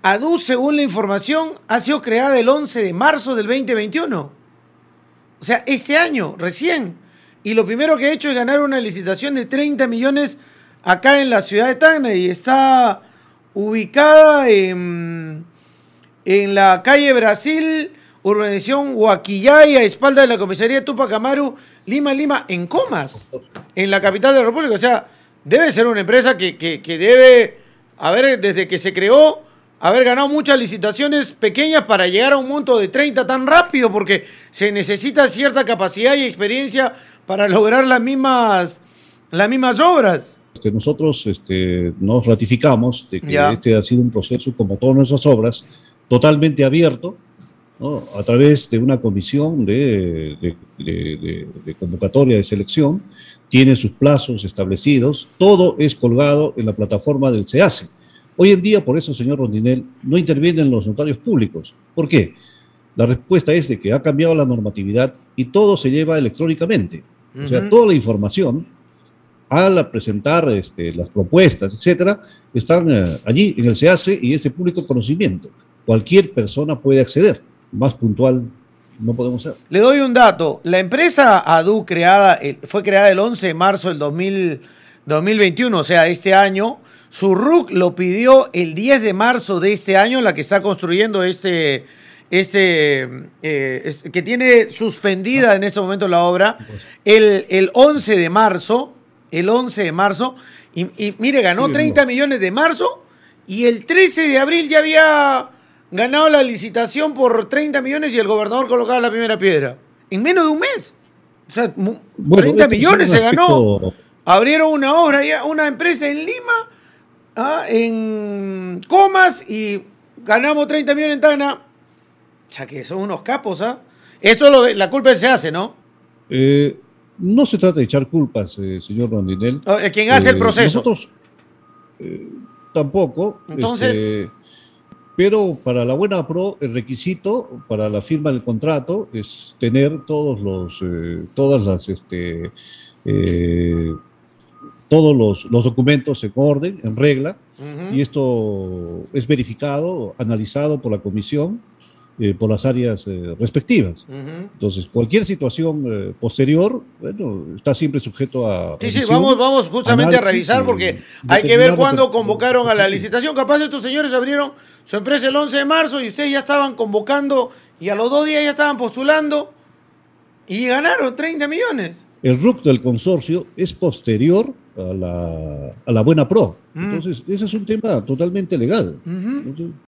ADU, según la información, ha sido creada el 11 de marzo del 2021. O sea, este año, recién. Y lo primero que ha hecho es ganar una licitación de 30 millones acá en la ciudad de Tacna y está ubicada en la calle Brasil, urbanización Huaquillay, a espalda de la comisaría Tupac Amaru, Lima, en Comas, en la capital de la República. O sea, debe ser una empresa que debe haber, desde que se creó, haber ganado muchas licitaciones pequeñas para llegar a un monto de 30 tan rápido, porque se necesita cierta capacidad y experiencia para lograr las mismas obras. Nosotros nos ratificamos de que Ya. este ha sido un proceso, como todas nuestras obras, totalmente abierto, ¿no? A través de una comisión de convocatoria de selección, tiene sus plazos establecidos, todo es colgado en la plataforma del SEACE. Hoy en día, por eso, señor Rondinel, no intervienen los notarios públicos. ¿Por qué? La respuesta es de que ha cambiado la normatividad y todo se lleva electrónicamente. O sea, toda la información, al presentar las propuestas, etcétera, están allí en el SEACE y es de público conocimiento. Cualquier persona puede acceder. Más puntual no podemos ser. Le doy un dato. La empresa ADU fue creada el 11 de marzo del 2021, o sea, este año. Su RUC lo pidió el 10 de marzo de este año, la que está construyendo que tiene suspendida en este momento la obra, el 11 de marzo, y mire, ganó 30 millones de marzo, y el 13 de abril ya había ganado la licitación por 30 millones y el gobernador colocaba la primera piedra. En menos de un mes. O sea, 30 millones se ganó. Abrieron una obra, una empresa en Lima, en Comas, y ganamos 30 millones en Tacna. O sea, que son unos capos, ¿ah? Esto la culpa se hace, ¿no? No se trata de echar culpas, señor Rondinel. Quien hace el proceso. Nosotros tampoco. Entonces, pero para la buena pro, el requisito para la firma del contrato es tener todos los documentos en orden, en regla, y esto es verificado, analizado por la comisión, por las áreas respectivas. Entonces, cualquier situación posterior, bueno, está siempre sujeto a... Sí, vamos justamente a revisar, porque hay que ver cuándo convocaron a la licitación. Capaz estos señores abrieron su empresa el 11 de marzo y ustedes ya estaban convocando y a los 2 días ya estaban postulando y ganaron 30 millones. El RUC del consorcio es posterior a la buena pro. Entonces, ese es un tema totalmente legal.